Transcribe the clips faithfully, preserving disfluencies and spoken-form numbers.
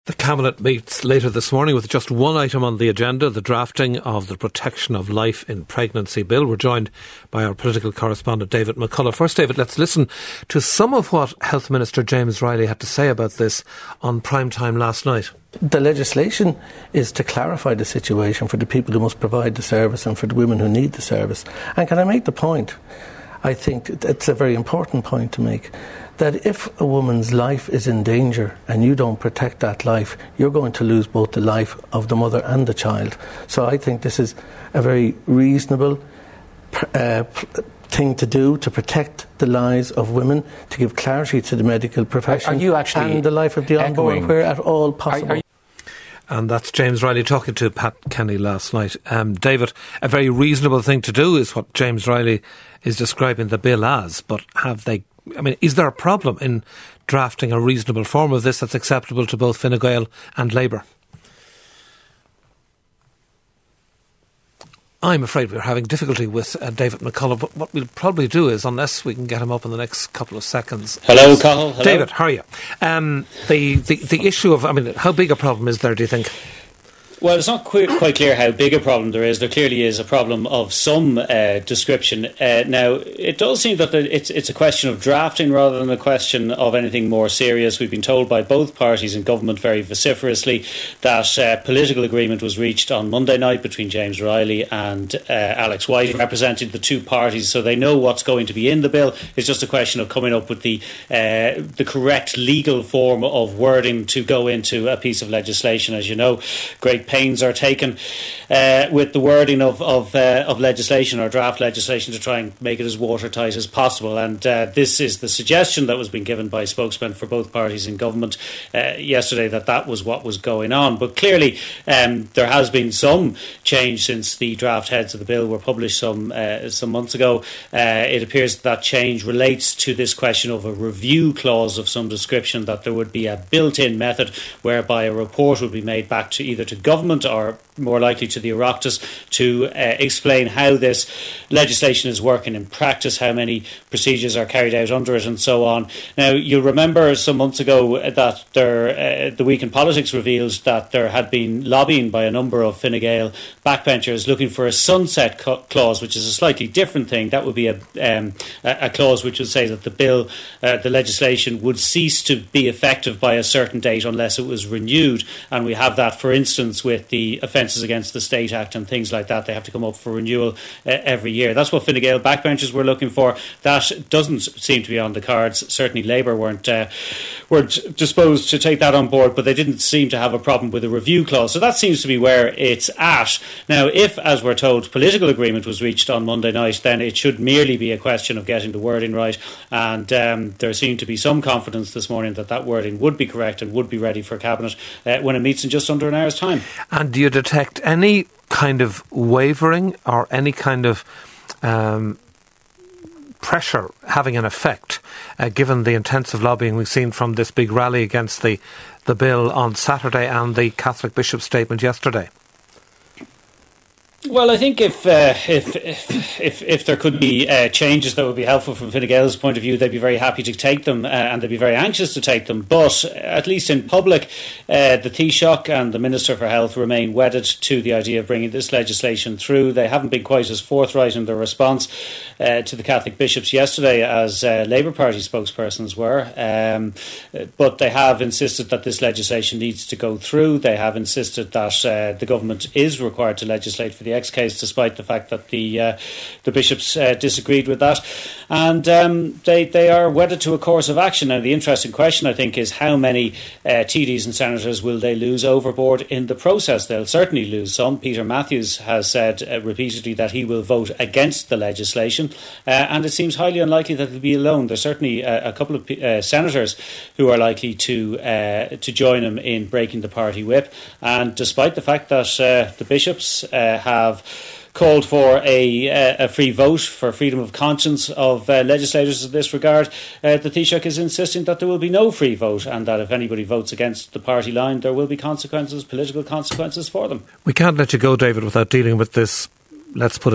The Cabinet meets later this morning with just one item on the agenda, the drafting of the Protection of Life in Pregnancy Bill. We're joined by our political correspondent, David McCullough. First, David, let's listen to some of what Health Minister James Riley had to say about this on prime time last night. The legislation is to clarify the situation for the people who must provide the service and for the women who need the service. And can I make the point, I think it's a very important point to make, that if a woman's life is in danger and you don't protect that life, you're going to lose both the life of the mother and the child. So I think this is a very reasonable uh, thing to do to protect the lives of women, to give clarity to the medical profession are, are you actually and the life of the unborn where at all possible. Are, are And that's James Riley talking to Pat Kenny last night. Um, David, a very reasonable thing to do is what James Riley is describing the bill as, but have they, I mean, is there a problem in drafting a reasonable form of this that's acceptable to both Fine Gael and Labour? I'm afraid we're having difficulty with uh, David McCullough, but what we'll probably do is, unless we can get him up in the next couple of seconds... Hello, Cathal. Hello. David, how are you? Um, the, the, the issue of, I mean, how big a problem is there, do you think? Well, it's not quite, quite clear how big a problem there is. There clearly is a problem of some uh, description. Uh, now, it does seem that it's, it's a question of drafting rather than a question of anything more serious. We've been told by both parties in government very vociferously that uh, political agreement was reached on Monday night between James Riley and uh, Alex White, representing the two parties, so they know what's going to be in the bill. It's just a question of coming up with the uh, the correct legal form of wording to go into a piece of legislation. As you know, great pains are taken uh, with the wording of of, uh, of legislation or draft legislation to try and make it as watertight as possible. And uh, this is the suggestion that was being given by spokesmen for both parties in government uh, yesterday, that that was what was going on. But clearly um, there has been some change since the draft heads of the bill were published some uh, some months ago. Uh, it appears that, that change relates to this question of a review clause of some description, that there would be a built-in method whereby a report would be made back to either to government or more likely to the Oireachtas to uh, explain how this legislation is working in practice, how many procedures are carried out under it and so on. Now, you'll remember some months ago that there, uh, the Week in Politics revealed that there had been lobbying by a number of Fine Gael backbenchers looking for a sunset cu- clause, which is a slightly different thing. That would be a, um, a, a clause which would say that the bill, uh, the legislation would cease to be effective by a certain date unless it was renewed. And we have that, for instance, with the Offences Against the State Act and things like that. They have to come up for renewal uh, every year. That's what Fine Gael backbenchers were looking for. That doesn't seem to be on the cards. Certainly Labour weren't uh, weren't disposed to take that on board, but they didn't seem to have a problem with a review clause. So that seems to be where it's at. Now, if, as we're told, political agreement was reached on Monday night, then it should merely be a question of getting the wording right. And um, there seemed to be some confidence this morning that that wording would be correct and would be ready for Cabinet uh, when it meets in just under an hour's time. And do you detect any kind of wavering or any kind of um, pressure having an effect, uh, given the intensive lobbying we've seen from this big rally against the, the bill on Saturday and the Catholic Bishop's statement yesterday? Well, I think if uh, if, if if if there could be uh, changes that would be helpful from Fine Gael's point of view, they'd be very happy to take them, uh, and they'd be very anxious to take them. But at least in public, uh, the Taoiseach and the Minister for Health remain wedded to the idea of bringing this legislation through. They haven't been quite as forthright in their response uh, to the Catholic bishops yesterday as uh, Labour Party spokespersons were, um, but they have insisted that this legislation needs to go through. They have insisted that uh, the government is required to legislate for the X case, despite the fact that the uh, the bishops uh, disagreed with that, and um, they they are wedded to a course of action. Now, the interesting question, I think, is how many uh, T Ds and senators will they lose overboard in the process? They'll certainly lose some. Peter Matthews has said uh, repeatedly that he will vote against the legislation, uh, and it seems highly unlikely that he'll be alone. There's certainly a, a couple of uh, senators who are likely to uh, to join him in breaking the party whip, and despite the fact that uh, the bishops uh, have called for a, a free vote for freedom of conscience of uh, legislators in this regard, uh, the Taoiseach is insisting that there will be no free vote, and that if anybody votes against the party line, there will be consequences, political consequences for them. We can't let you go, David, without dealing with this, let's put it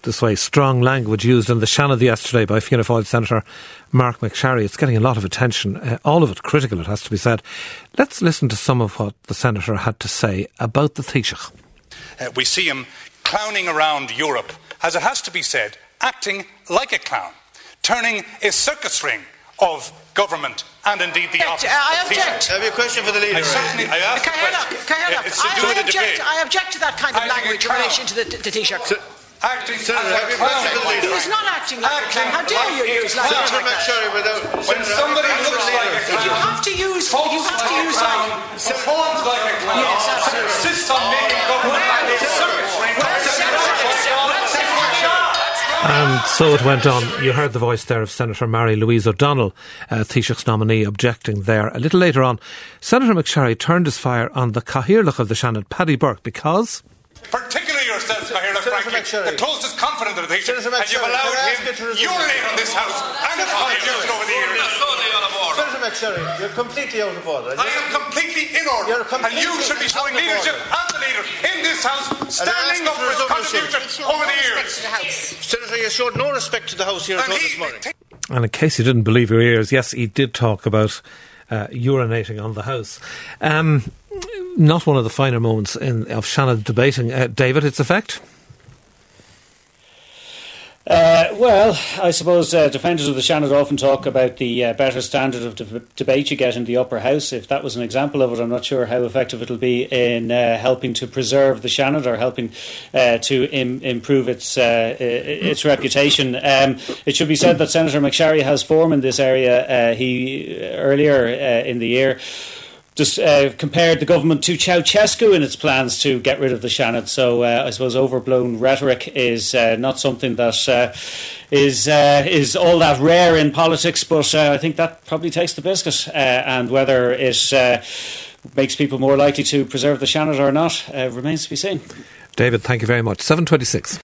this way, strong language used in the Seanad yesterday by Fianna Fáil Senator Mark McSharry. It's getting a lot of attention, uh, all of it critical, it has to be said. Let's listen to some of what the Senator had to say about the Taoiseach. Uh, we see him clowning around Europe, as it has to be said, acting like a clown, turning a circus ring of government and indeed the office. I object. I have a question for the leader. I certainly, I asked It's to I, do I, with the object, debate. I object to that kind of Acting language in clown. relation to the, the Taoiseach. So, acting Senator, as have a you question for the clown. leader? He is not acting like a clown. How Acting dare you like use a language clown. Senator like that? McSharry, without... When Senator, somebody have you looks question for the like a leader? If you clown, have to use, if you have to use clown, language, performs like a clown, Yes, absolutely. insists on making government and a circus ring. And so it went on. You heard the voice there of Senator Mary-Louise O'Donnell, uh, Taoiseach's nominee, objecting there. A little later on, Senator McSharry turned his fire on the Cathaoirleach of the Seanad, Paddy Burke, because... Particularly yourself, Cathaoirleach, Senator frankly, McSharry. the closest confidant of the Taoiseach, Senator and you've McSharry, allowed can I ask him you to resume? urinate on this House and its constitution over the years. Senator McSharry, you're completely out of order. I am completely in order, You're and completely you should be showing out of leadership order. as the leader in this House, standing you up to for its resume your seat. constitution over the years. Senator, you showed no respect to the House here at And all he- this morning. And in case you didn't believe your ears, yes, he did talk about uh, urinating on the House. Um, not one of the finer moments in, of Seanad debating. Uh, David, its effect? Uh, well, I suppose uh, defenders of the Seanad often talk about the uh, better standard of de- debate you get in the upper house. If that was an example of it, I'm not sure how effective it'll be in uh, helping to preserve the Seanad or helping uh, to Im- improve its uh, its reputation. Um, it should be said that Senator McSharry has form in this area. Uh, he earlier uh, in the year just uh, compared the government to Ceausescu in its plans to get rid of the Seanad. So uh, I suppose overblown rhetoric is uh, not something that uh, is uh, is all that rare in politics, but uh, I think that probably takes the biscuit. Uh, and whether it uh, makes people more likely to preserve the Seanad or not uh, remains to be seen. David, thank you very much. seven twenty-six.